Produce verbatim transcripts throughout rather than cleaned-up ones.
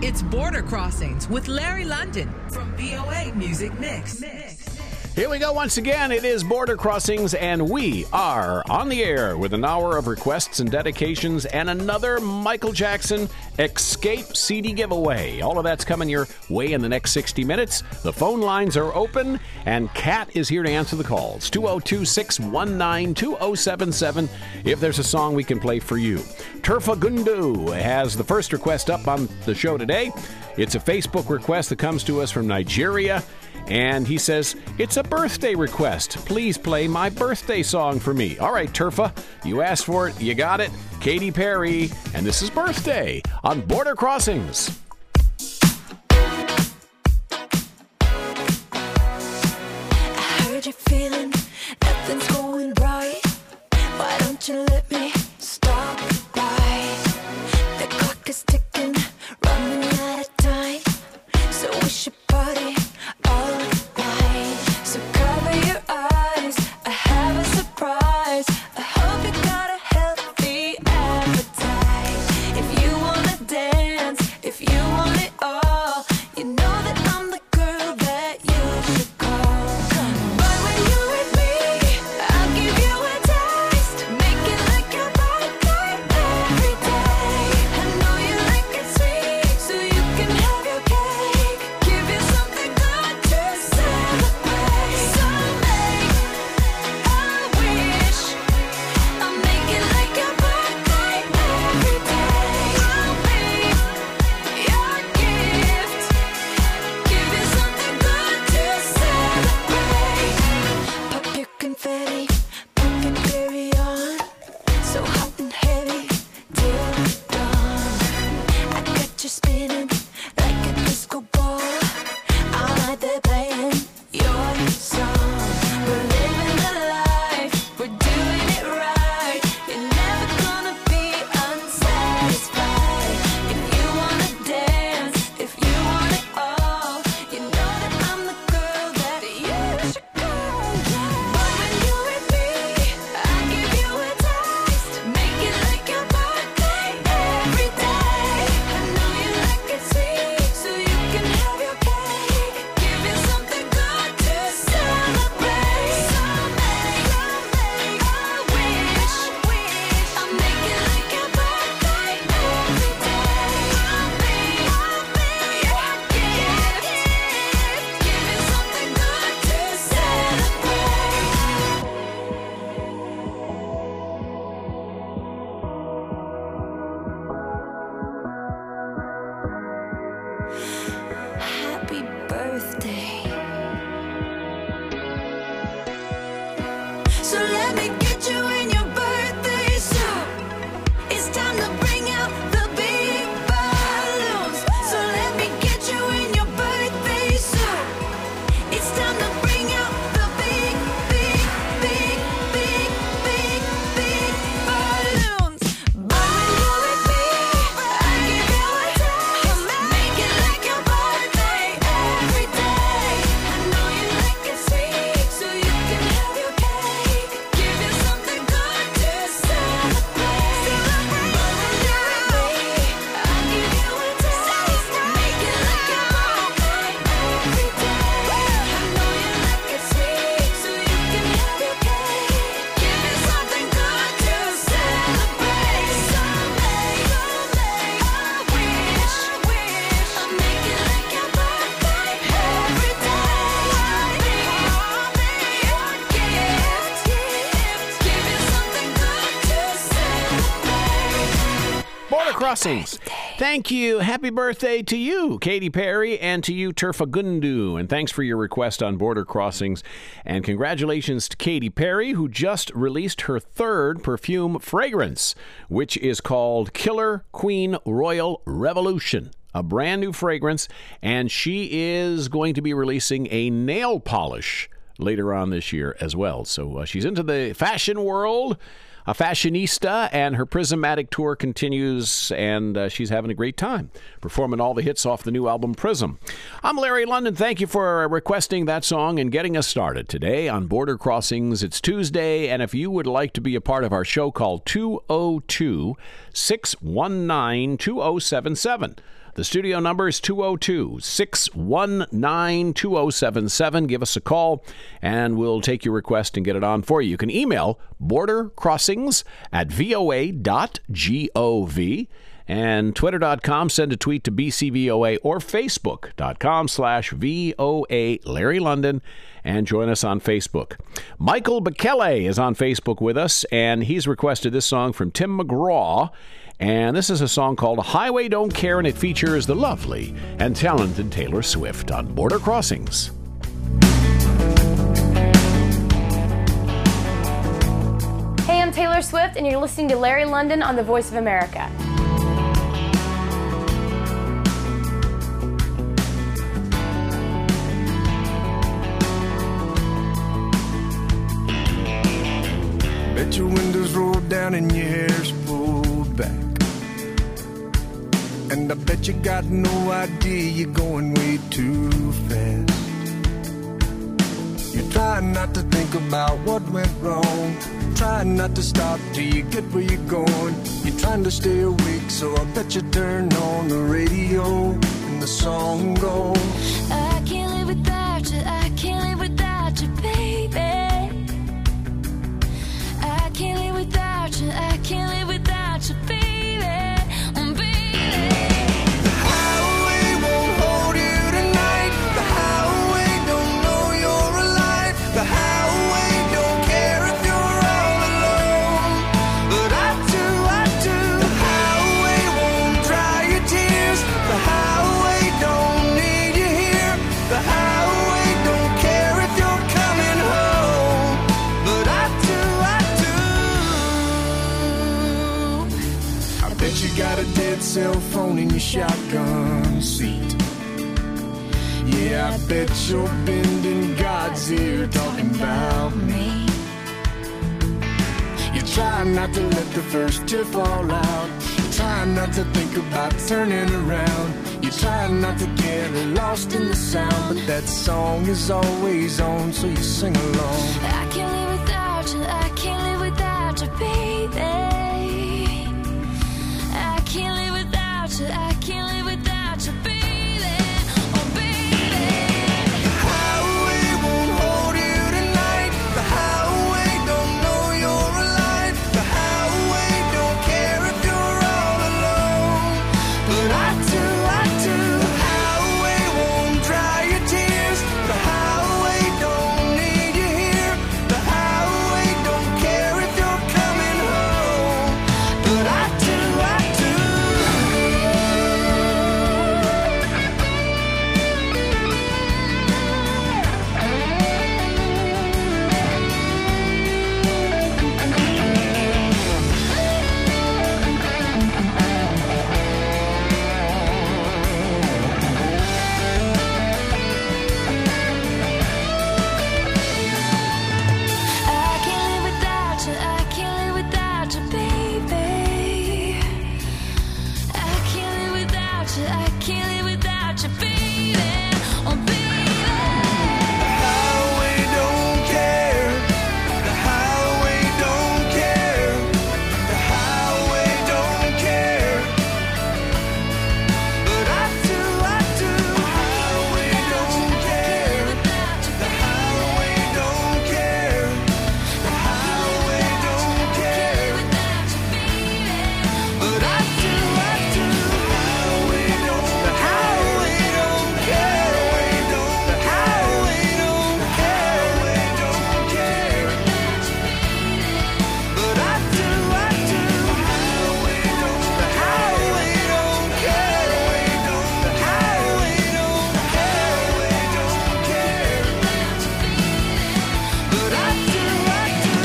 It's Border Crossings with Larry London from V O A Music Mix. Here we go once again. It is Border Crossings, and we are on the air with an hour of requests and dedications and another Michael Jackson Escape C D giveaway. All of that's coming your way in the next sixty minutes. The phone lines are open, and Kat is here to answer the calls. two oh two, six one nine, two oh seven seven if there's a song we can play for you. Turfa Gundu has the first request up on the show today. It's a Facebook request that comes to us from Nigeria. And he says, it's a birthday request. Please play my birthday song for me. All right, Turfa, you asked for it. You got it. Katy Perry. And this is Birthday on Border Crossings. I heard you feeling nothing's going right. Why don't you let me stop by? The clock is ticking, running out of time. So we should party all night. So cover your eyes, I have a surprise. I hope you got a healthy appetite. If you wanna dance, if you want it all, you know that I'm the girl that you should call. But when you're with me, I'll give you a taste. Make it like your birthday every day. I know you like it sweet, so you can have your cake. Give you something good to celebrate. So make a wish. I'll make it like your birthday every day. I'll be your gift. Give you something good to celebrate. Pop your confetti, pumpkin carry on. So hot and heavy till dawn. I got you spinning like a disco ball. All night they're playing your song. We're living the life, we're doing it right. You're never gonna be unsatisfied. If you wanna dance, if you want it all, you know that I'm the girl that you should call. But when you're with me, I give you a taste. Make it like your birthday every day. I know you like it sweet, so you can have your cake. Give you something good to celebrate. So make a wish. I'll make it like your birthday every day. I'll be your gift. Give you something good to celebrate. Happy birthday. So let me get you in your birthday suit. It's time to bring out the big balloons. So let me get you in your birthday suit. It's time to bring out the big, big, big, big, big, big balloons. But when you're with me, I give you a taste. Make it like your birthday every day. I know you like it sweet, so you can have your cake. Give you something good to celebrate. But when you're with me, I give you a taste. Make it like your birthday every day. I know you like it sweet, so you can have your cake. Give you something good to celebrate. So make a wish. I'll make it like your birthday every day. I'll be your gift. Give you something good to celebrate. Border Crossings. Thank you. Happy birthday to you, Katy Perry, and to you, Turfa Gundu. And thanks for your request on Border Crossings. And congratulations to Katy Perry, who just released her third perfume fragrance, which is called Killer Queen Royal Revolution. A brand new fragrance. And she is going to be releasing a nail polish later on this year as well. So uh, she's into the fashion world, a fashionista, and her Prismatic tour continues, and uh, she's having a great time performing all the hits off the new album Prism. I'm Larry London. Thank you for requesting that song and getting us started today on Border Crossings. It's Tuesday, and if you would like to be a part of our show, call two oh two, six one nine, two oh seven seven. The studio number is two oh two, six one nine, two oh seven seven. Give us a call, and we'll take your request and get it on for you. You can email bordercrossings at voa dot gov. And twitter dot com, send a tweet to B C V O A, or facebook dot com slash V O A Larry London, and join us on Facebook. Michael Bekele is on Facebook with us, and he's requested this song from Tim McGraw. And this is a song called Highway Don't Care, and it features the lovely and talented Taylor Swift on Border Crossings. Hey, I'm Taylor Swift, and you're listening to Larry London on The Voice of America. Bet your windows rolled down and your hair's pulled back. And I bet you got no idea you're going way too fast. You're trying not to think about what went wrong, trying not to stop till you get where you're going. You're trying to stay awake, so I bet you turn on the radio and the song goes, I can't live without you, I can't live without you, baby. I can't live without you, I can't live without you, baby, oh, baby. The highway won't hold you tonight. The highway don't know you're alive. The highway don't care if you're all alone. But I do, I do. The highway won't dry your tears. The highway don't need you here. The highway don't care if you're coming home. But I do, I do. I bet you got a dead cell phone in your shotgun seat. Yeah, I bet you're bending God's ear talking about me. You're trying not to let the first tear fall out. You're trying not to think about turning around. You're trying not to get lost in the sound. But that song is always on, so you sing along. I can't live without you, I can't live without you, baby. I can't live without you, I can't live without you, baby, oh, baby. The highway won't hold you tonight. The highway don't know you're alive. The highway don't care if you're all alone. But I do, I do. The highway won't dry your tears. The highway don't need you here. The highway don't care if you're coming home. But I do, I do. I can't live without you, I can't live without you, baby. I can't live without you, I can't live without you, baby, oh, baby. The highway don't care. The highway don't care. The highway don't care. But I do, I do. The highway don't care. The highway don't care. The highway don't care. But I do, I do. The highway don't. The highway don't care. The highway don't care. Don't care. But I do, I do. The highway don't. The highway don't care. The highway don't care. Don't care. But I do, I do.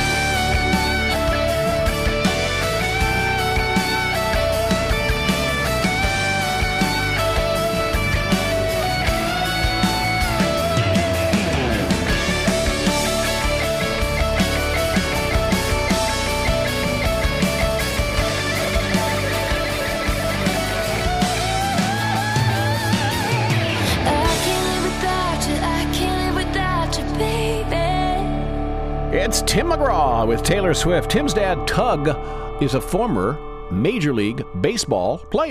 I can't live without you, I can't live without you, baby. It's Tim McGraw with Taylor Swift. Tim's dad, Tug, is a former Major League Baseball player.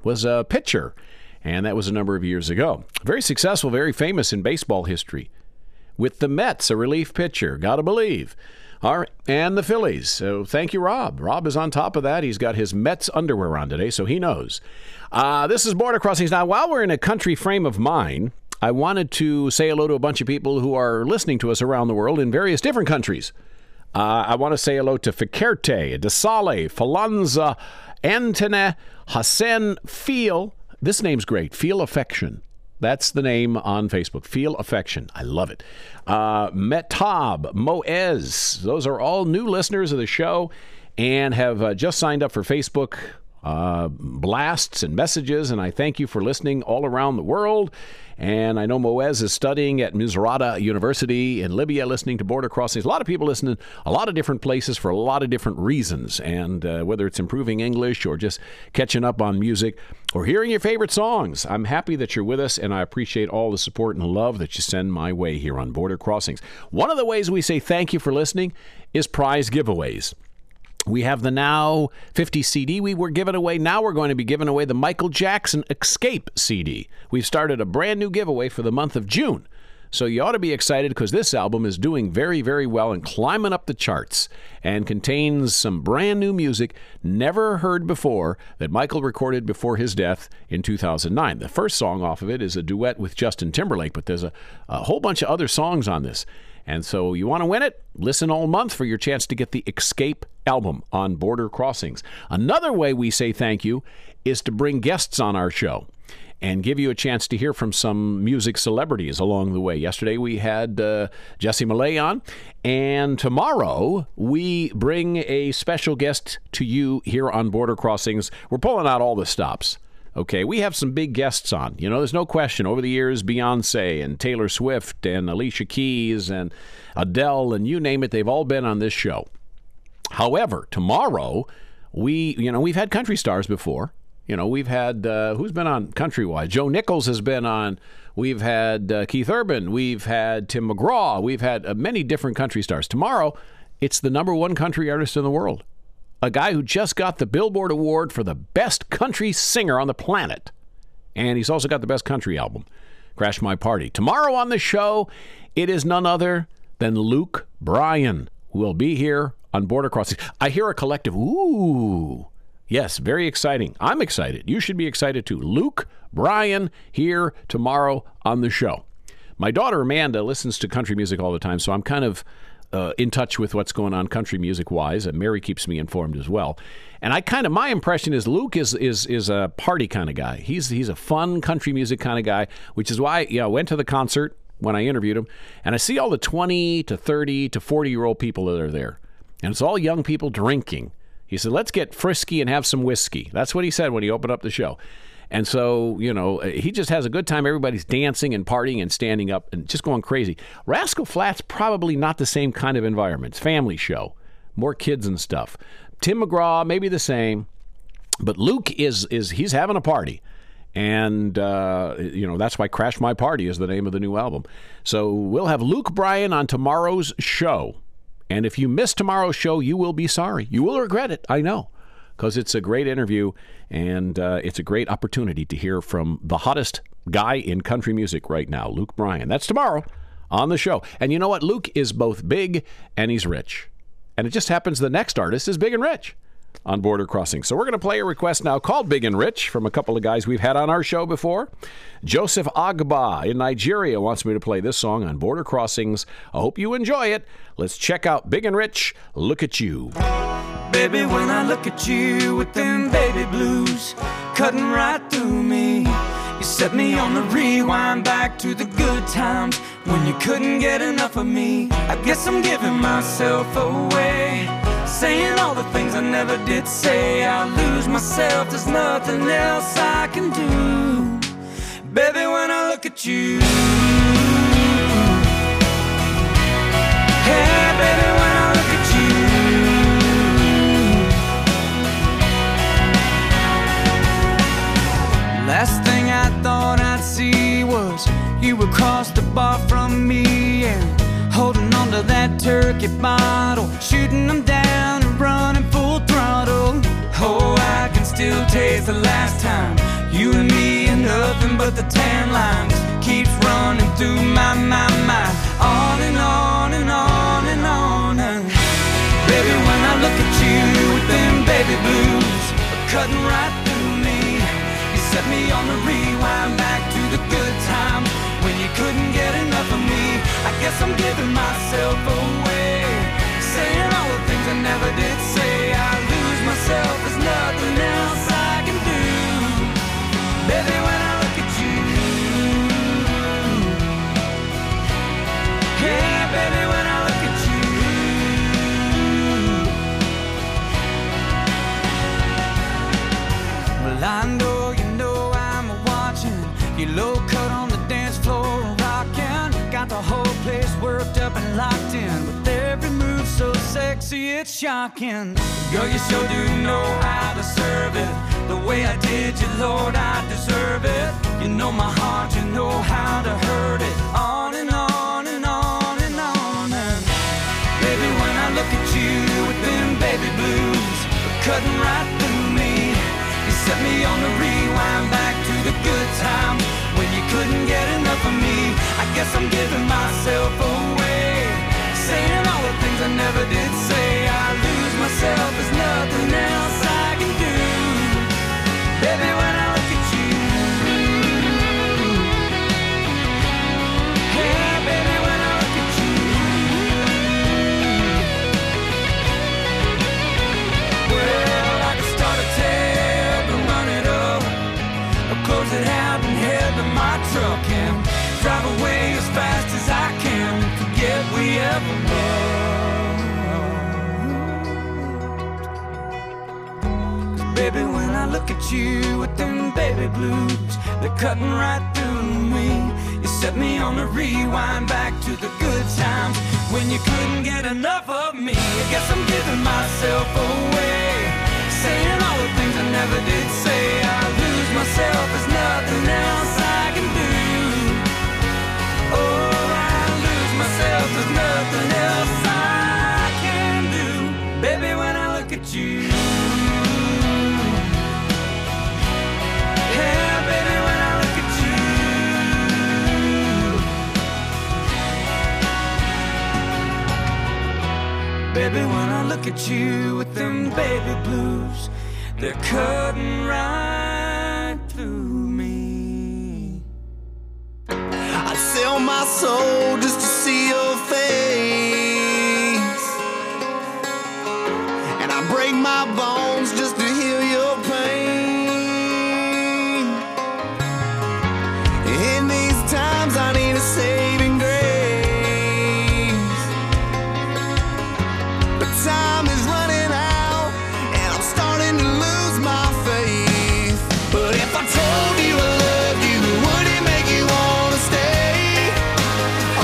was a pitcher, and that was a number of years ago. Very successful, very famous in baseball history. With the Mets, a relief pitcher, gotta believe. All right, and the Phillies. So thank you, Rob. Rob is on top of that. He's got his Mets underwear on today, so he knows. Uh, this is Border Crossings. Now, while we're in a country frame of mind, I wanted to say hello to a bunch of people who are listening to us around the world in various different countries. Uh, I want to say hello to Fikerte, Desale, Falanza, Antone, Hassan, Feel. This name's great. Feel Affection. That's the name on Facebook. Feel Affection. I love it. Uh, Metab, Moez. Those are all new listeners of the show and have uh, just signed up for Facebook uh, blasts and messages. And I thank you for listening all around the world. And I know Moez is studying at Misrata University in Libya, listening to Border Crossings. A lot of people listening a lot of different places for a lot of different reasons. And uh, whether it's improving English or just catching up on music or hearing your favorite songs, I'm happy that you're with us, and I appreciate all the support and love that you send my way here on Border Crossings. One of the ways we say thank you for listening is prize giveaways. We have the Now fifty C D we were giving away. Now we're going to be giving away the Michael Jackson Escape C D. We've started a brand new giveaway for the month of June. So you ought to be excited because this album is doing very, very well and climbing up the charts and contains some brand new music never heard before that Michael recorded before his death in two thousand nine. The first song off of it is a duet with Justin Timberlake, but there's a, a whole bunch of other songs on this. And so you want to win it? Listen all month for your chance to get the Escape album on Border Crossings. Another way we say thank you is to bring guests on our show and give you a chance to hear from some music celebrities along the way. Yesterday we had uh, Jesse Malay on, and tomorrow we bring a special guest to you here on Border Crossings. We're pulling out all the stops. Okay, we have some big guests on. You know, there's no question. Over the years, Beyonce and Taylor Swift and Alicia Keys and Adele and you name it, they've all been on this show. However, tomorrow, we, you know, we've had country stars before. You know, we've had, uh, who's been on Countrywide? Joe Nichols has been on. We've had uh, Keith Urban. We've had Tim McGraw. We've had uh, many different country stars. Tomorrow, it's the number one country artist in the world. A guy who just got the Billboard Award for the best country singer on the planet. And he's also got the best country album, Crash My Party. Tomorrow on the show, it is none other than Luke Bryan, who will be here on Border Crossings. I hear a collective, ooh. Yes, very exciting. I'm excited. You should be excited too. Luke Bryan here tomorrow on the show. My daughter Amanda listens to country music all the time, so I'm kind of uh, in touch with what's going on country music-wise, and Mary keeps me informed as well. And I kind of, my impression is Luke is is is a party kind of guy. He's he's a fun country music kind of guy, which is why, you know, I went to the concert when I interviewed him, and I see all the twenty to thirty to forty-year-old people that are there. And it's all young people drinking. He said, let's get frisky and have some whiskey. That's what he said when he opened up the show. And so, you know, he just has a good time. Everybody's dancing and partying and standing up and just going crazy. Rascal Flatts, probably not the same kind of environment. It's family show. More kids and stuff. Tim McGraw, maybe the same. But Luke is, is he's having a party. And, uh, you know, that's why Crash My Party is the name of the new album. So we'll have Luke Bryan on tomorrow's show. And if you miss tomorrow's show, you will be sorry. You will regret it, I know, because it's a great interview, and uh, it's a great opportunity to hear from the hottest guy in country music right now, Luke Bryan. That's tomorrow on the show. And you know what? Luke is both big and he's rich. And it just happens the next artist is big and rich on Border Crossing. So we're going to play a request now called Big and Rich from a couple of guys we've had on our show before. Joseph Agba in Nigeria wants me to play this song on Border Crossings. I hope you enjoy it. Let's check out Big and Rich, Look at You. Baby, when I look at you with them baby blues cutting right through me, you set me on the rewind back to the good times when you couldn't get enough of me. I guess I'm giving myself away, saying all the things I never did say. I lose myself, there's nothing else I can do. Baby, when I look at you, hey, baby, when I look at you. Last thing I thought I'd see was you across the bar from me and holding on to that turkey bottle, shooting them down and running full throttle. Oh, I can still taste the last time. You and me and nothing but the tan lines keeps running through my, my mind. On and on and on and on. And baby, when I look at you with them baby blues cutting right through me, you set me on the rewind back to the good times when you couldn't get enough of me. I guess I'm giving myself away, saying all the things I never did say. I lose myself, there's nothing else I can do. Baby, when I look at you, yeah, baby, when I look at you. Well, I know you know I'm watching. You low cut on the dance floor, rocking. Got the whole place worked up and locked in. With every move so sexy, it's shocking. Girl, you sure do know how to serve it. The way I did you, Lord, I deserve it. You know my heart, you know how to hurt it. On and on and on and on. And baby, when I look at you with them baby blues cutting right through me, you set me on the rewind back to the good times when you couldn't get enough of me. I guess I'm giving myself away, saying all the things I never did say. I lose myself, there's nothing else I can do. Baby, when I look at you, yeah, baby, when I look at you. Well, I can start a tab and run it up, or close it out and head to my truck and drive away as fast as I can. Forget we ever loved. 'Cause baby, when I look at you with them baby blues, they're cutting right through me. You set me on a rewind back to the good times when you couldn't get enough of me. I guess I'm giving myself away, saying all the things I never did say. I lose myself, there's nothing else I can do. Oh, I lose myself, there's nothing else I can do. Baby, when I look at you, yeah, baby, when I look at you. Baby, when I look at you with them baby blues, they're cutting right through me. I'd sell my soul just to see your face, and I break my bones just to heal your pain. In these times I need a saving grace, but time is running out and I'm starting to lose my faith. But if I told you I loved you, would it make you wanna stay?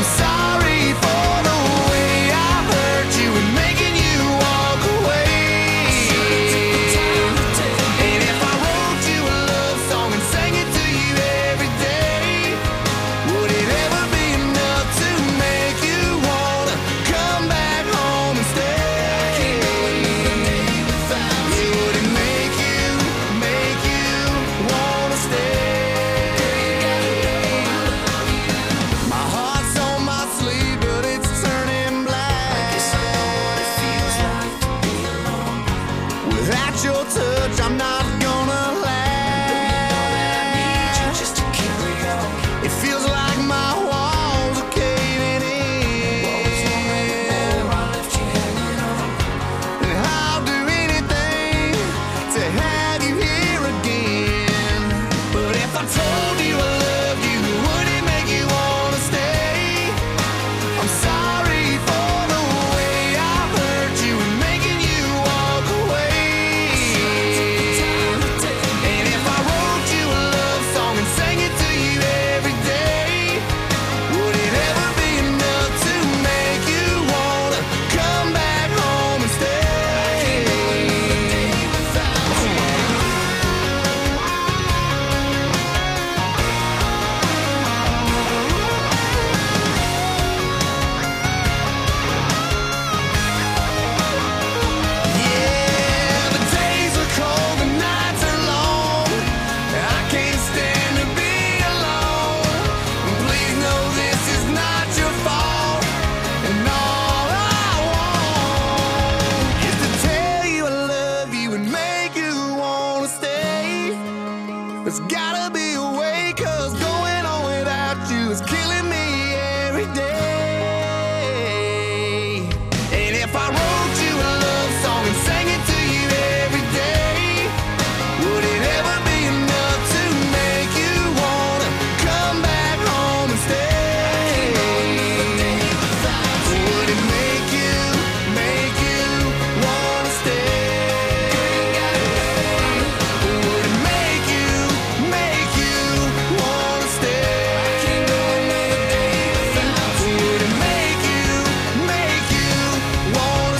There's gotta be a way, cause going on without you is killing me every day. And if I wrote you a love song and sang it to you every day, would it ever be enough to make you wanna come back home and stay? Would it make you, make you wanna stay? Would it make you, make you wanna stay? Would it make you, make you wanna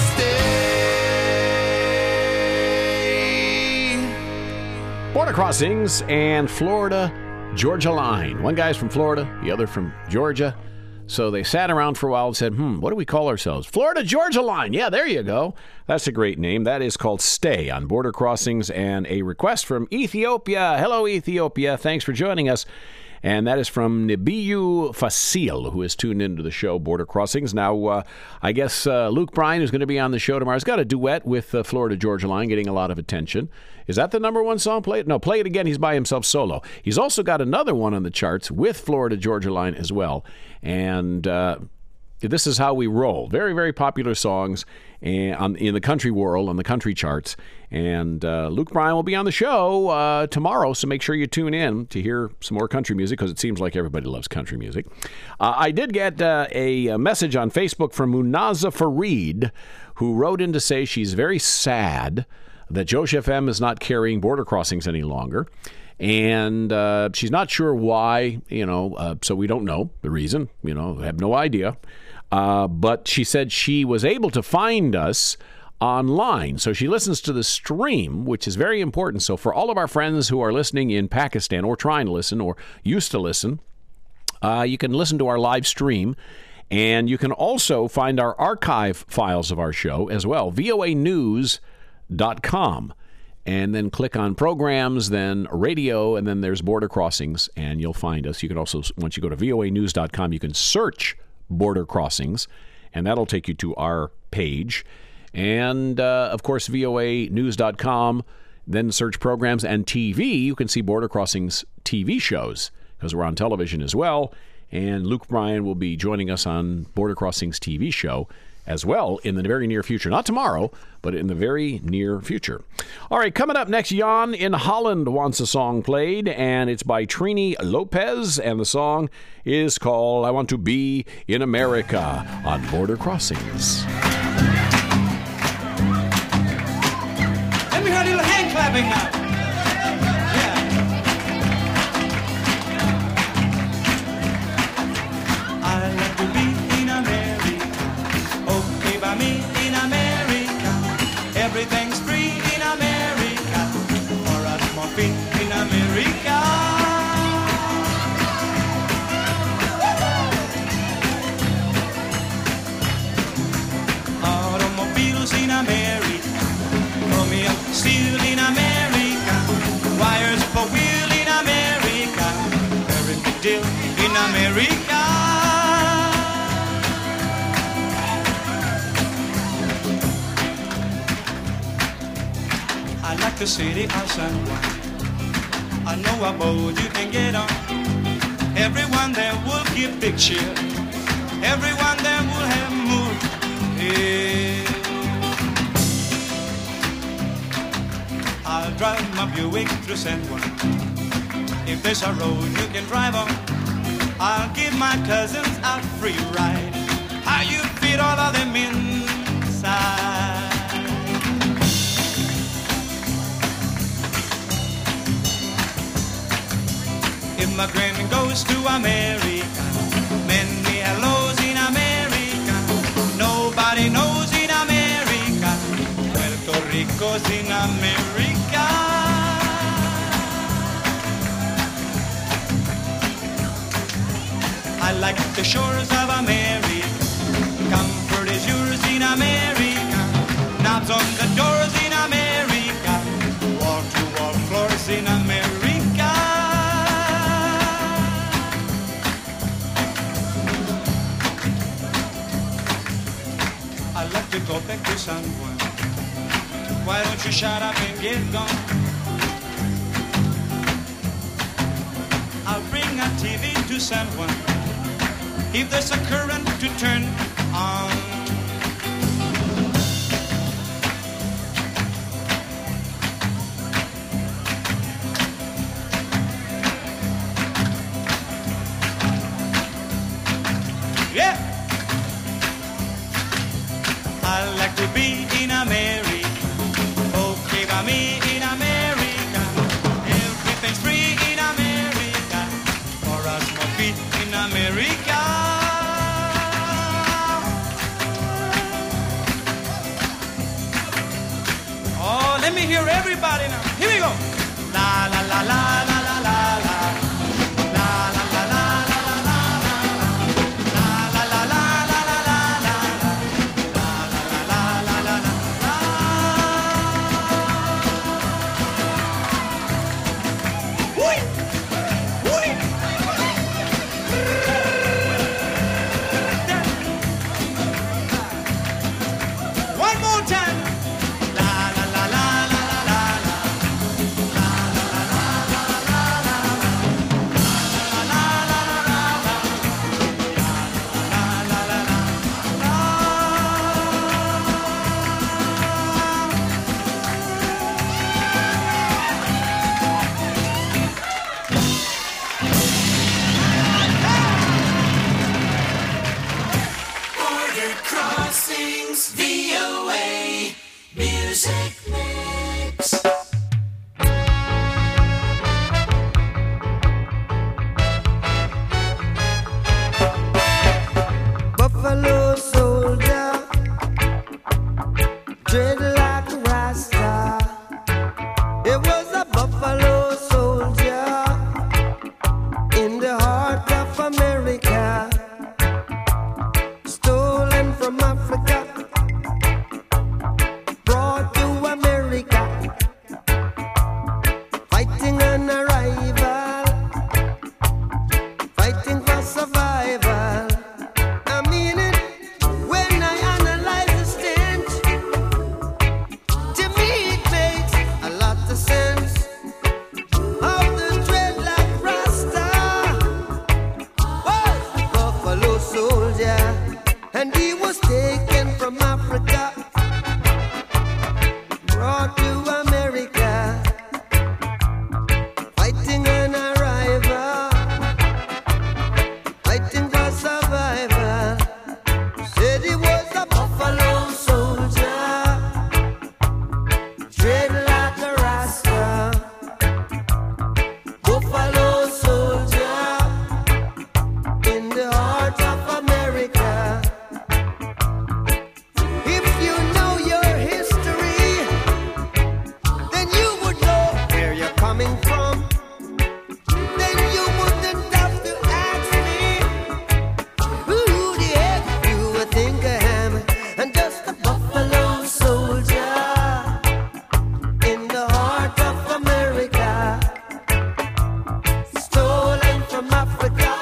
stay? Border Crossings and Florida Georgia Line. One guy's from Florida, the other from Georgia. So they sat around for a while and said, hmm, what do we call ourselves? Florida Georgia Line. Yeah, there you go. That's a great name. That is called Stay on Border Crossings, and a request from Ethiopia. Hello, Ethiopia. Thanks for joining us. And that is from Nibiyu Fasil, who is tuned into the show, Border Crossings. Now, uh, I guess uh, Luke Bryan, who's going to be on the show tomorrow, has got a duet with uh, Florida Georgia Line, getting a lot of attention. Is that the number one song? Play it? No, Play It Again. He's by himself solo. He's also got another one on the charts with Florida Georgia Line as well. And uh, this is how we roll. Very, very popular songs and on, in the country world, on the country charts. And uh, Luke Bryan will be on the show uh, tomorrow, so make sure you tune in to hear some more country music, because it seems like everybody loves country music. Uh, I did get uh, a, a message on Facebook from Munaza Farid, who wrote in to say she's very sad that Josh F M is not carrying Border Crossings any longer. And uh, she's not sure why, you know, uh, so we don't know the reason, you know, have no idea. Uh, but she said she was able to find us online. So she listens to the stream, which is very important. So for all of our friends who are listening in Pakistan, or trying to listen, or used to listen, uh, you can listen to our live stream. And you can also find our archive files of our show as well, V O A news dot com. And then click on programs, then radio, and then there's Border Crossings, and you'll find us. You can also, once you go to V O A news dot com, you can search Border Crossings, and that'll take you to our page. And, uh, of course, V O A news dot com, then search programs and T V. You can see Border Crossings T V shows, because we're on television as well. And Luke Bryan will be joining us on Border Crossings T V show as well in the very near future. Not tomorrow, but in the very near future. All right, coming up next, Jan in Holland wants a song played, and it's by Trini Lopez, and the song is called I Want to Be in America on Border Crossings. Let me hear a little hand clapping now. Yeah. I like to be in America. Okay by me in America. Everything's free in America. Or at more feet in America. Automobiles in America. Romeo steel in America. Wires for wheel in America. Very big deal in America. I like the city of San Juan. I know a boat you can get on. Everyone there will give big cheer. Everyone there will have mood. Yeah. I'll drive my Buick through San Juan. If there's a road you can drive on, I'll give my cousins a free ride. How you fit all of them inside? If my granny goes to America, many hellos in America. Nobody knows in America. Puerto Rico's in America. I like the shores of America. Comfort is yours in America. Knobs on the doors in America. Wall-to-wall floors in America. I like to go back to San Juan. Why don't you shut up and get gone? to San Juan. If there's a current to turn on. Yeah, I like to be in America. Okay, by me in America. Everything's free in America. For us, more feet in America. Oh, let me hear everybody now. Here we go. La la la la la la la la. La la la la la la la la. La la la la la la la la. La la la la la la la. Whee! Whee! One more time. La la la la la la la la. La la la la la la la. La la la la la la. La la la la la. Border Crossings V O A Music Mix. Buffalo soldier, dread like a Rasta. It was a buffalo soldier in the heart of America, stolen from Africa, brought to America, fighting an arrival, fighting for survival. I mean it when I analyze the stench. To me it makes a lot of sense. How the dreadlock Rasta was a buffalo soldier, and he was taken from Africa, brought to America, fighting an arrival, fighting for survival. Said he was a buffalo soldier, dread like a Rasta. Buffalo soldier in the heart of America. If you know your history, then you would know where you're coming from. Then you wouldn't have to ask me who the heck you would think I am. I'm just a buffalo soldier in the heart of America, stolen from Africa,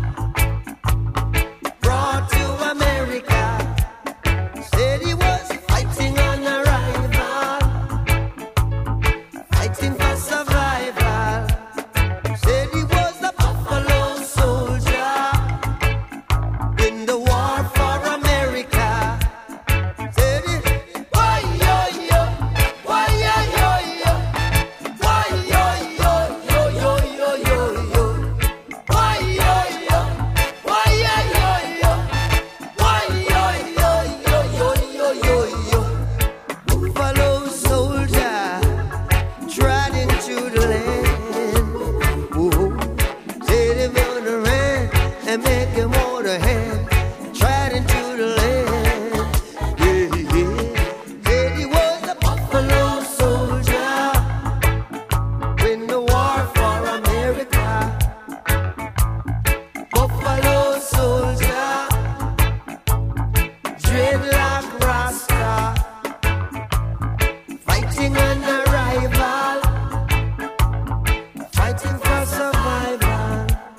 brought to America. Said he was fighting on arrival, fighting for survival. Said he was a buffalo soldier in the war for America. Said he, why yo yo, why yo yo yo, why yo yo yo yo yo yo yo, why yo yo, why yo yo yo, why yo yo yo yo yo yo yo. Buffalo soldier tried into the land. Whoa. Said he gonna run and make him hold a hand. Tried into the land. Yeah, yeah. Said he was a buffalo soldier in the war for America. Buffalo soldier, dread like Rasta, fighting an arrival, fighting for survival,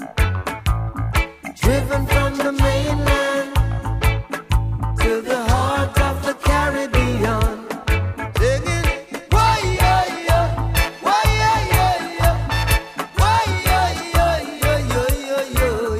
driven from the mainland to the heart of the Caribbean, singing, why yo yo, why yo yo yo, why yo yo yo yo yo yo.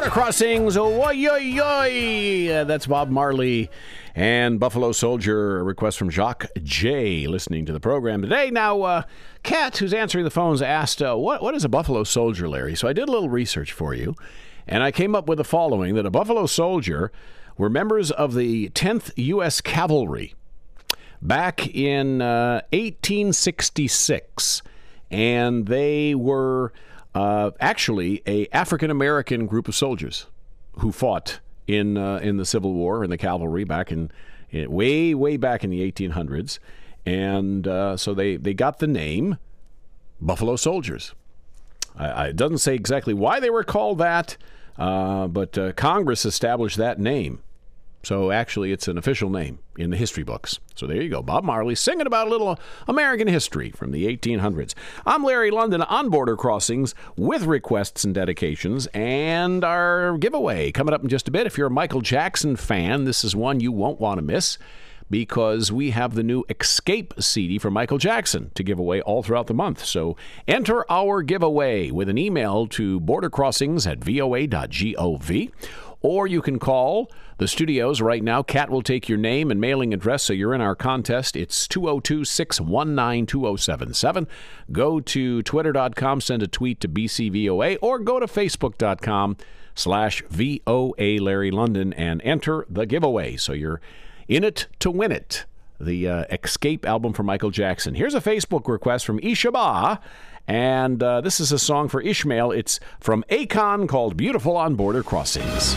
Border Crossings, oi, oi, oi. Uh, that's Bob Marley and Buffalo Soldier. A request from Jacques J. listening to the program today. Now, uh, Kat, who's answering the phones, asked, uh, what, what is a Buffalo Soldier, Larry? So I did a little research for you, and I came up with the following, that a Buffalo Soldier were members of the tenth U S Cavalry back in uh, eighteen sixty-six, and they were uh, actually a African-American group of soldiers who fought in uh, in the Civil War in the cavalry back in, in way, way back in the eighteen hundreds. And uh, so they, they got the name Buffalo Soldiers. I, I, it doesn't say exactly why they were called that, uh, but uh, Congress established that name. So actually, it's an official name in the history books. So there you go. Bob Marley singing about a little American history from the eighteen hundreds. I'm Larry London on Border Crossings with requests and dedications and our giveaway coming up in just a bit. If you're a Michael Jackson fan, this is one you won't want to miss, because we have the new Escape C D for Michael Jackson to give away all throughout the month. So enter our giveaway with an email to bordercrossings at v o a dot gov, or you can call the studios right now. Kat will take your name and mailing address, so you're in our contest. It's two oh two, six one nine, two oh seven seven. Go to twitter dot com, send a tweet to B C V O A, or go to facebook dot com slash V O A Larry London and enter the giveaway. So you're in it to win it. The uh, Escape album for Michael Jackson. Here's a Facebook request from Ishaba, and uh, this is a song for Ishmael. It's from Akon called Beautiful on Border Crossings.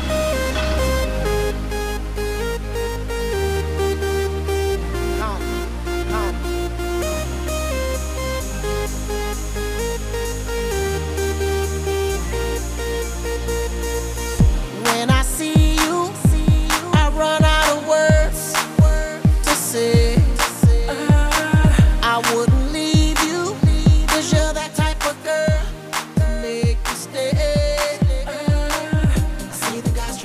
When I see you, I run out of words to say. I wouldn't leave you, 'cause you're that type of girl to make me stay. I see the guys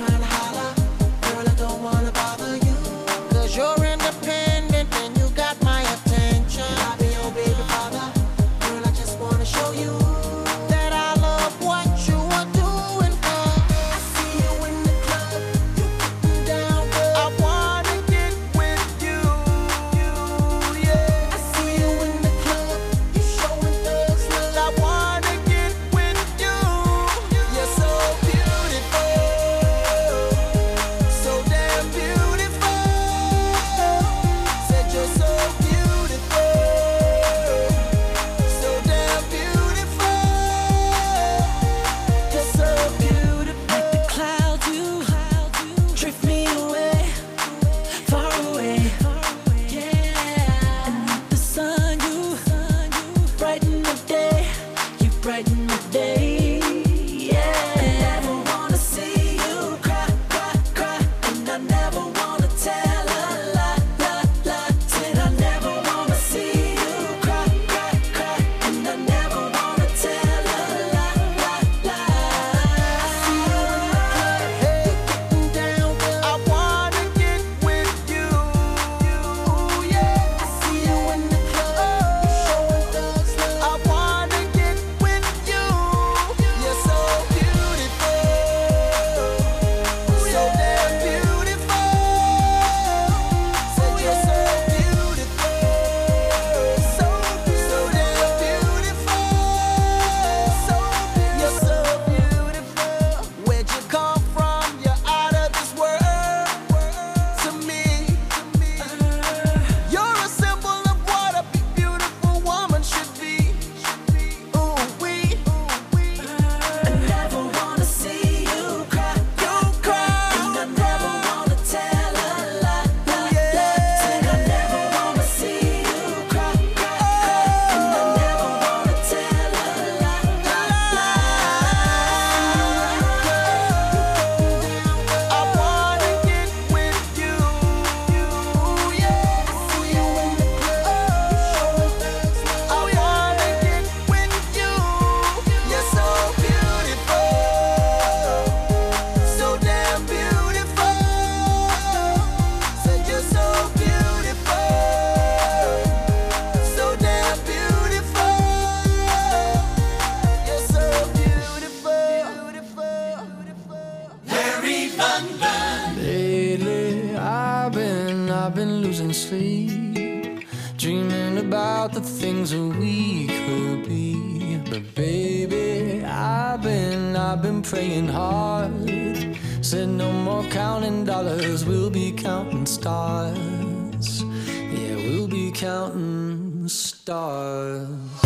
dreaming about the things that we could be. But baby, I've been, I've been praying hard. Said no more counting dollars, we'll be counting stars. Yeah, we'll be counting stars.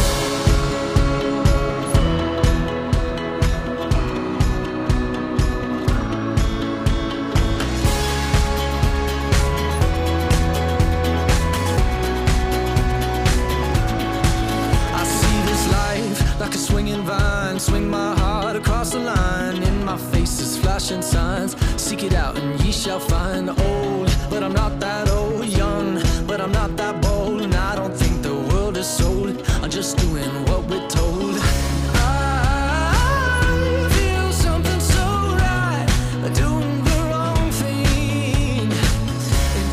Like a swinging vine, swing my heart across the line. In my face is flashing signs. Seek it out and ye shall find. Old, but I'm not that old. Young, but I'm not that bold. And I don't think the world is sold. I'm just doing what we're told. I feel something so right, doing the wrong thing. And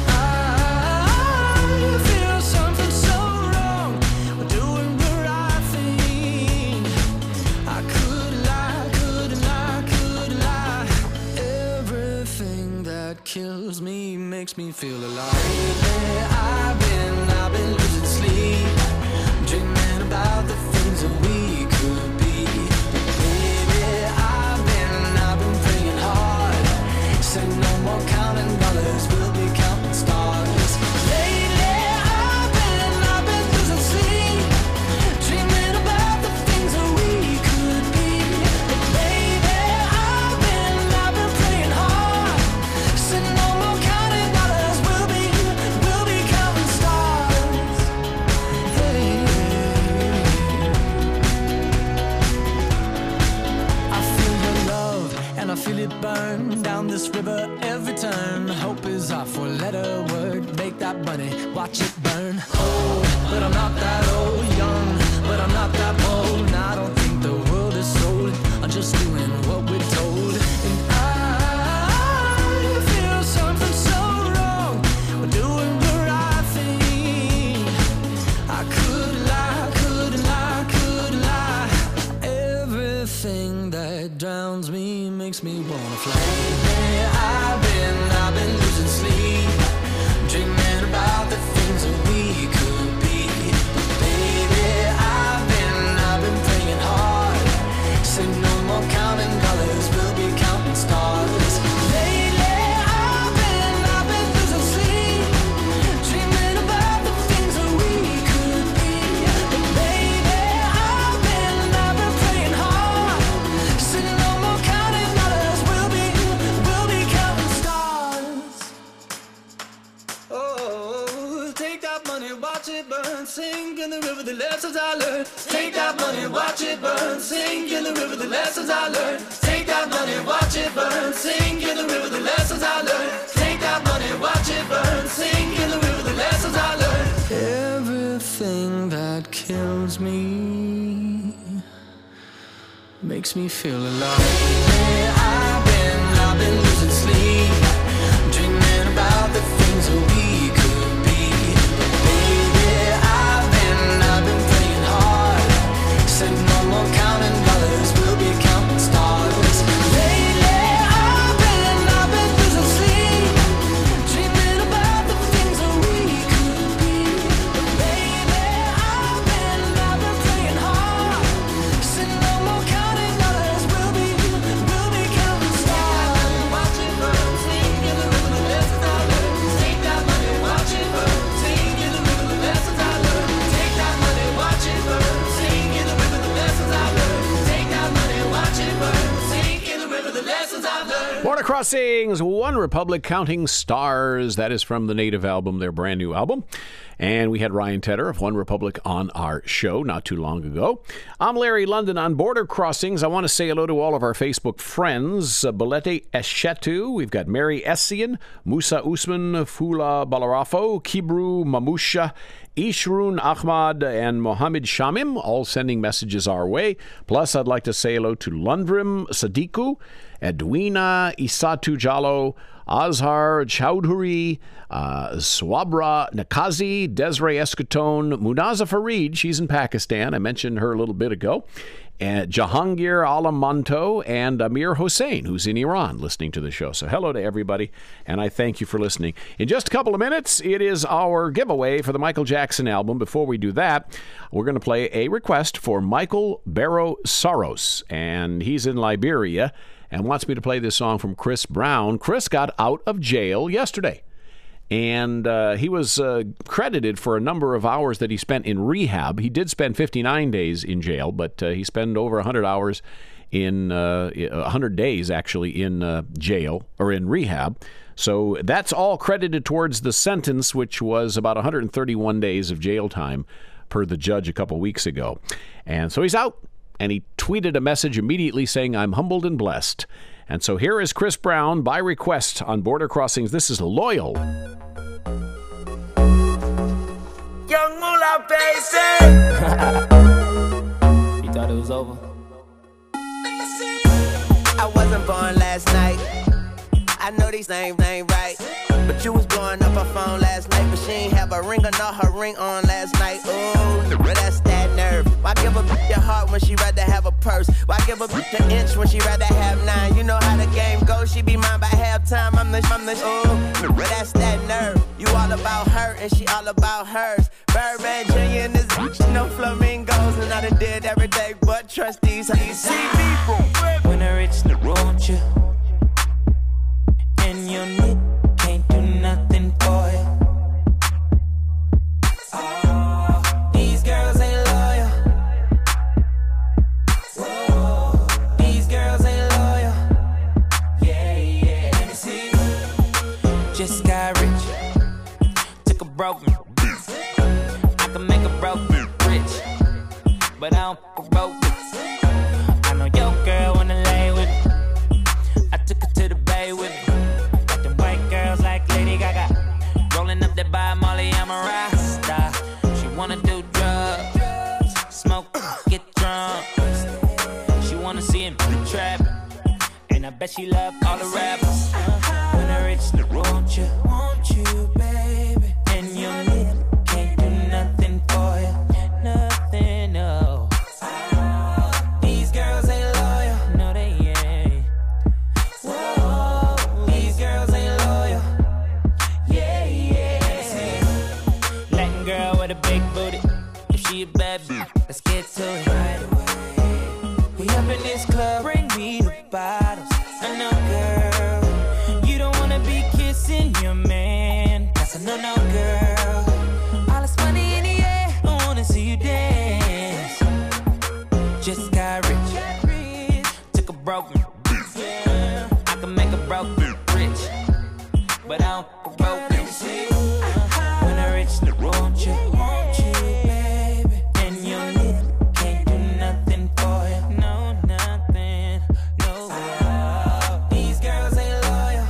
I feel something so wrong, doing the right thing. I could lie, could lie, could lie. Everything that kills me makes me feel alive. Lately I've been, I've been losing sleep, dreaming about the things that we could be. Baby, I've been, I've been praying hard. Said no more counting dollars, we'll be counting stars. Lately I've been, I've been losing sleep, dreaming about the things that we could be. But baby, I've been, I've been praying hard. Said no more counting dollars, we'll be, we'll be counting stars. Hey. I feel your love and I feel it burn down this river every turn. Hope is our four-letter word. Make that money, watch it burn. Old, but I'm not that old. Young, but I'm not that bold. And I don't think the world is sold. I'm just doing what we're told. And I feel something so wrong. We're doing the right thing. I could lie, could lie, could lie. Everything that drowns me makes me wanna fly. Lately I've been, I've been losing sleep, dreaming about the things that we could be. Baby, I've been, I've been praying hard. Said no more counting dollars, we'll be counting stars. Lately I've been, I've been losing sleep, dreaming about the things that we could be. But baby, I've been, I've been praying hard. Said no more counting dollars, we'll be, we'll be counting stars. Oh, take that money, watch it burn, sink in the river, the lessons I learned. Take that money, watch it burn, sink in the river, the lessons I learned. Take that money, watch it burn, sink in the river, the lessons I learned. Take that money, watch it burn, sink in the river, the lessons I learned. Everything that kills me makes me feel alive. Lately I've been, I've been losing sleep, dreaming about the things that we could be. But baby, I've been, I've been praying hard. Said no more counting dollars, we'll be counting stars. Lately I've been, I've been losing sleep, dreaming about the things that we could be. But baby, I've been, I've been praying hard. Said no more counting dollars, we'll be, we'll be counting stars. Watch it burn, sink in the river, the lessons I learned. Take that money, watch it burn, sink in the river, the lessons I learned. Take that money, watch it burn, sink in the river, the lessons I learned. Take that money, watch it burn, sink in the river, the lessons I've learned. Border Crossings, One Republic, Counting Stars. That is from the Native album, their brand new album. And we had Ryan Tedder of One Republic on our show not too long ago. I'm Larry London on Border Crossings. I want to say hello to all of our Facebook friends. Uh, Belete Eshetu. We've got Mary Essian, Musa Usman, Fula Balarafo, Kibru Mamusha, Ishrun Ahmad, and Mohammed Shamim, all sending messages our way. Plus, I'd like to say hello to Lundrim Sadiku, Edwina Isatu Jalo, Azhar Chowdhury, uh, Swabra Nakazi, Desiree Escatone, Munaza Farid, she's in Pakistan. I mentioned her a little bit ago. And Jahangir Alamanto and Amir Hossein, who's in Iran, listening to the show. So hello to everybody, and I thank you for listening. In just a couple of minutes, it is our giveaway for the Michael Jackson Jackson album. Before we do that, we're going to play a request for Michael Barrow Saros, and he's in Liberia and wants me to play this song from Chris Brown. Chris got out of jail yesterday, and uh, he was uh, credited for a number of hours that he spent in rehab. He did spend fifty-nine days in jail, but uh, he spent over one hundred hours in uh, one hundred days actually in uh, jail or in rehab. So that's all credited towards the sentence, which was about one hundred thirty-one days of jail time per the judge a couple weeks ago. And so he's out, and he tweeted a message immediately saying, "I'm humbled and blessed." And so here is Chris Brown by request on Border Crossings. This is Loyal. Young Moolah, baby. You thought it was over? I wasn't born last night. I know these names ain't right. But you was blowing up her phone last night, but she ain't have a ring or not her ring on last night. Ooh, but that's that nerve. Why give a bitch your heart when she rather have a purse? Why give a bitch an inch when she rather have nine? You know how the game goes, she be mine by halftime. I'm the, I'm the, ooh, but that's that nerve. You all about her and she all about hers. Birdman Junior and this bitch, no flamingos. And I done did every day but trust these. How you see me from? When I reach the road, you and your knit can't do nothing for you. Oh, these girls ain't loyal. Whoa, these girls ain't loyal. Yeah, yeah. Let me see. Just got rich. Took a broken. I can make a broken rich, but I don't fuck a broke. I know your girl wanna lay with me. I took her to the bay with me. Got them white girls like Lady Gaga. Rolling up that by Molly, I'm a Rasta. She wanna do drugs, smoke, get drunk. She wanna see him in the trap, and I bet she love all the rappers. When I reach the road, you want you, baby, and your lip can't do nothing for you, nothing, no. These girls ain't loyal, no they ain't. Whoa, these girls ain't loyal. Yeah, yeah. Latin girl with a big booty. If she a bad bitch, let's get to it right away. We up in this club, bring me the bottles. I know, girl, you don't wanna be kissing your man. That's a no-no, girl. All this money in the air, I wanna see you dance. Just got rich, took a broken. I can make a broken rich, but I don't fuck a broken. When I reach the road, you want you, baby, and your lip can't do nothing for you, no, nothing, no. These girls ain't loyal,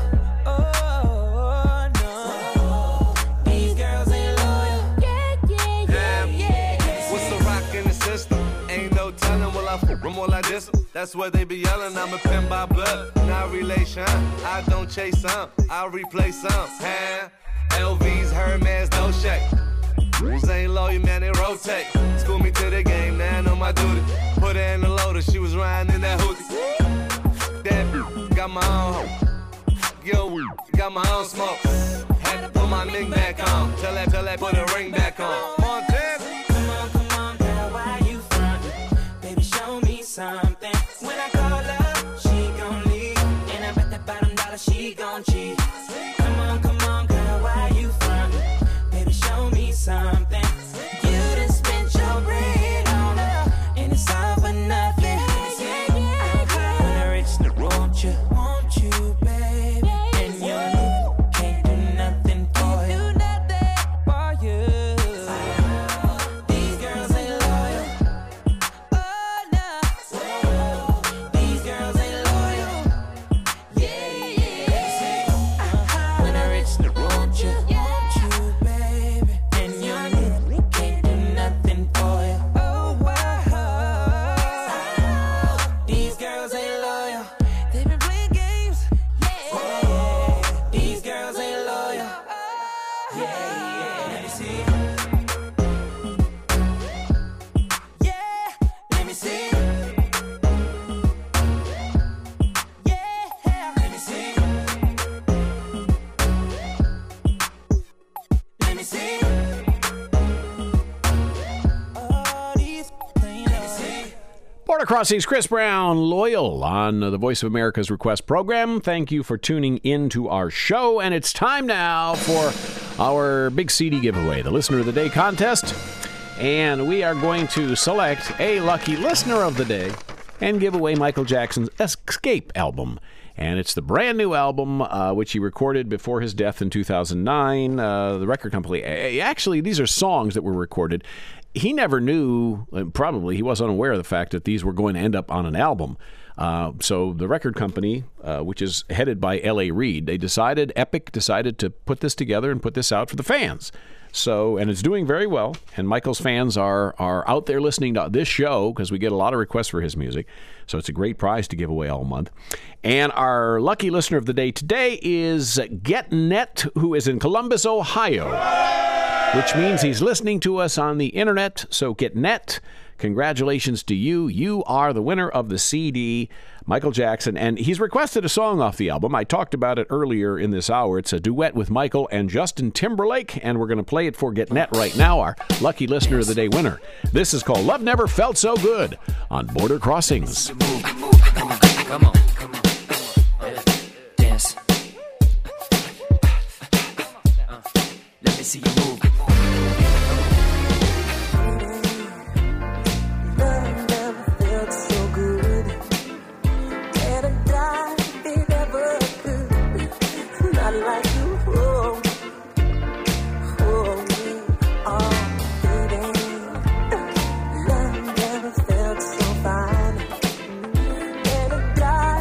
oh no. These girls ain't loyal, yeah, yeah, yeah, yeah, yeah. What's the rock in the system? Ain't no telling, will I f them or I diss them? That's what they be yelling, I'm a pin by blood, not relation. I don't chase some, I replace some. Huh? L V's, Hermes, no shake. Rules ain't loyal, man, they rotate. School me to the game, now I know my duty. Put her in the loader, she was riding in that hoodie. That bitch got my own hoe. Yo, got my own smoke. Had to put my ring back on. Tell that, tell that, put a ring back on. Montana. Come on, come on, girl, why you frontin'? Baby, show me something. When I call her, she gon' leave, and I bet that bottom dollar she gon' cheat. Come on, come on, girl, why you frontin'? Baby, show me something. You done spent your bread on her, and it's all for nothing. When I reach the road, you want you, baby, and your lip can't do nothing for you. For you. These girls ain't loyal. Oh no. These girls ain't loyal. Yeah, yeah. When I reach the road, you want you, baby, and your lip Border Crossings, Chris Brown, Loyal on the Voice of America's Request program. Thank you for tuning in to our show. And it's time now for our big C D giveaway, the Listener of the Day contest. And we are going to select a lucky Listener of the Day and give away Michael Jackson's Escape album. And it's the brand new album, uh, which he recorded before his death in two thousand nine. Uh, the record company, actually, these are songs that were recorded. He never knew, probably he was unaware of the fact that these were going to end up on an album. Uh, so the record company, uh, which is headed by L A Reid, they decided, Epic decided to put this together and put this out for the fans. So, and it's doing very well. And Michael's fans are are out there listening to this show because we get a lot of requests for his music. So it's a great prize to give away all month. And our lucky listener of the day today is GetNet, who is in Columbus, Ohio, which means he's listening to us on the internet. So GetNet, congratulations to you. You are the winner of the C D, Michael Jackson, and he's requested a song off the album. I talked about it earlier in this hour. It's a duet with Michael and Justin Timberlake, and we're going to play it for GetNet right now, our lucky listener of the day winner. This is called Love Never Felt So Good on Border Crossings. Come on, come on, come on. Dance. Uh, let me see you move. Die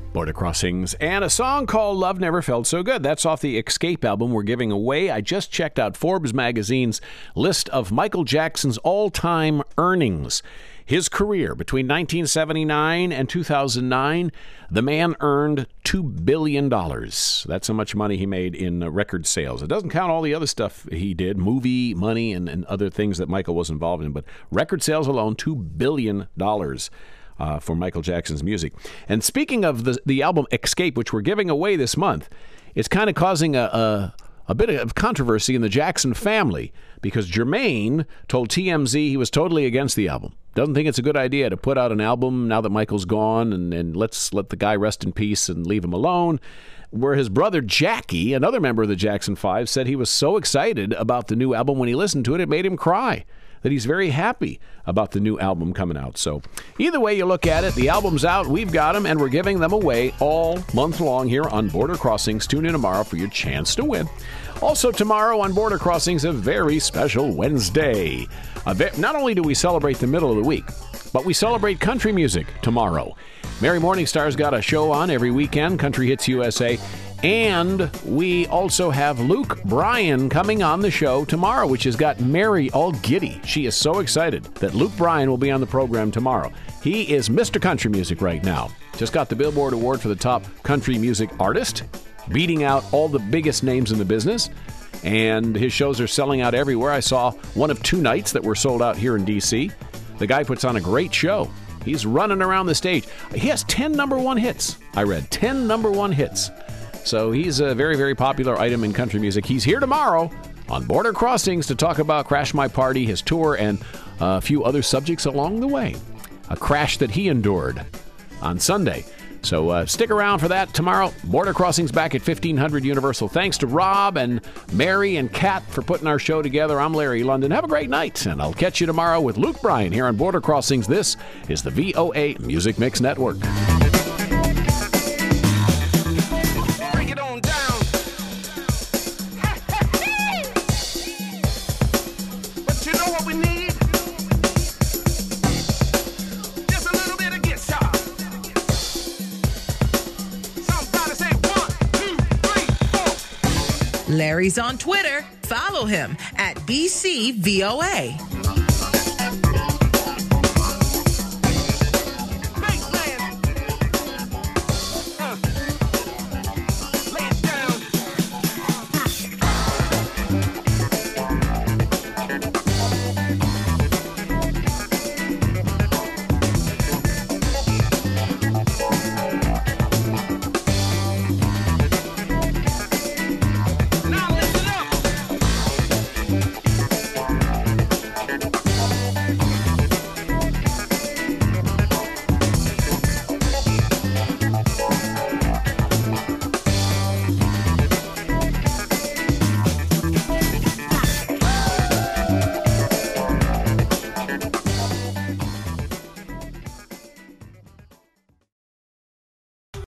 Border Crossings, and a song called Love Never Felt So Good. That's off the Escape album we're giving away. I just checked out Forbes magazine's list of Michael Jackson's all-time earnings. His career, between nineteen seventy-nine and two thousand nine, the man earned two billion dollars. That's how much money he made in uh, record sales. It doesn't count all the other stuff he did, movie money and, and other things that Michael was involved in, but record sales alone, two billion dollars. Uh, for Michael Jackson's music. And speaking of the the album Escape, which we're giving away this month, it's kind of causing a, a a bit of controversy in the Jackson family because Jermaine told T M Z he was totally against the album. Doesn't think it's a good idea to put out an album now that Michael's gone, and, and let's let the guy rest in peace and leave him alone. Where his brother Jackie, another member of the Jackson Five, said he was so excited about the new album when he listened to it, it made him cry. That he's very happy about the new album coming out. So either way you look at it, the album's out, we've got them, and we're giving them away all month long here on Border Crossings. Tune in tomorrow for your chance to win. Also tomorrow on Border Crossings, a very special Wednesday. A ve- not only do we celebrate the middle of the week, but we celebrate country music tomorrow. Mary Morningstar's got a show on every weekend, Country Hits U S A. And we also have Luke Bryan coming on the show tomorrow, which has got Mary all giddy. She is so excited that Luke Bryan will be on the program tomorrow. He is Mister Country Music right now. Just got the Billboard Award for the top country music artist, beating out all the biggest names in the business. And his shows are selling out everywhere. I saw one of two nights that were sold out here in D C. The guy puts on a great show. He's running around the stage. He has ten number one hits. I read ten number one hits. So he's a very, very popular item in country music. He's here tomorrow on Border Crossings to talk about Crash My Party, his tour, and a few other subjects along the way. A crash that he endured on Sunday. So uh, stick around for that tomorrow. Border Crossings back at fifteen hundred Universal. Thanks to Rob and Mary and Kat for putting our show together. I'm Larry London. Have a great night, and I'll catch you tomorrow with Luke Bryan here on Border Crossings. This is the V O A Music Mix Network. Larry's on Twitter. Follow him at B C V O A.